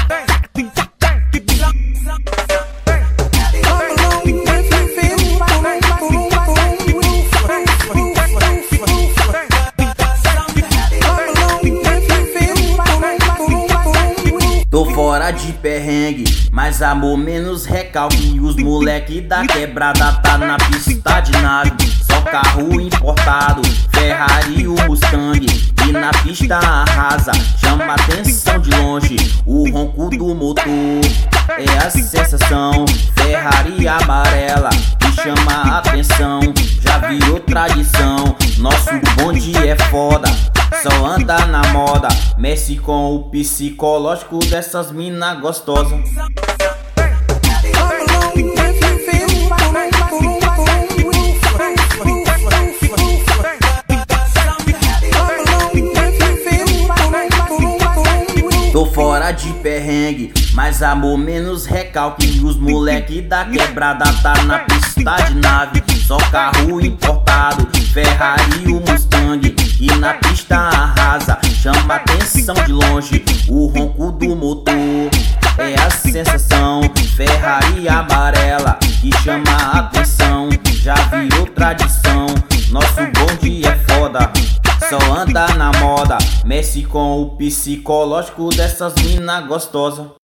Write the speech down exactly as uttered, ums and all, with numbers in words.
Tô fora de perrengue, mais amor, menos recalque. Os moleque da quebrada tá na pista de nave. Só carro importado, Ferrari e o Mustang. E na pista arrasa, chama atenção de longe. O ronco do motor é a sensação. Ferrari amarela que chama a atenção. Já virou tradição, nosso bonde é foda. Só anda na moda, mexe com o psicológico dessas mina gostosas. Tô fora de perrengue, mais amor, menos recalque. Os moleque da quebrada tá na pista de nave. Só carro importado, Ferrari e o Mustang. E na pista arrasa, chama atenção de longe. O ronco do motor é a sensação. Ferrari amarela que chama a atenção. Já virou tradição, nosso bonde é foda. Só anda na moda, mexe com o psicológico dessas mina gostosas.